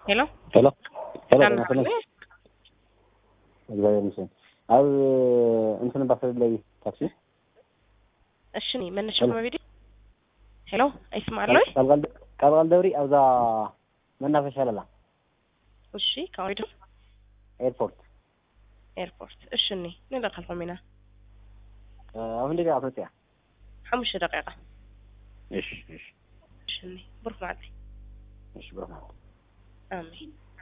Hello? Hello. Hello. Kan Hello. እግዚአብሔር ይመስገን። አው እንትን ባፈር ላይ ታክሲ እሺ ምን ነሽማ ቪዲዮ ሄሎ አይስማለሁ ቃል ደብሪ አውዛ መናፈሻ ለላ እሺ ካውሪዶ ኤርፖርት እሺ ምን ደካልኩሚና አሁን ደጋ አፍሪካ 5 دقيقة እሺ እሺ ብሩክ ማለት እሺ ብሩክ አሜን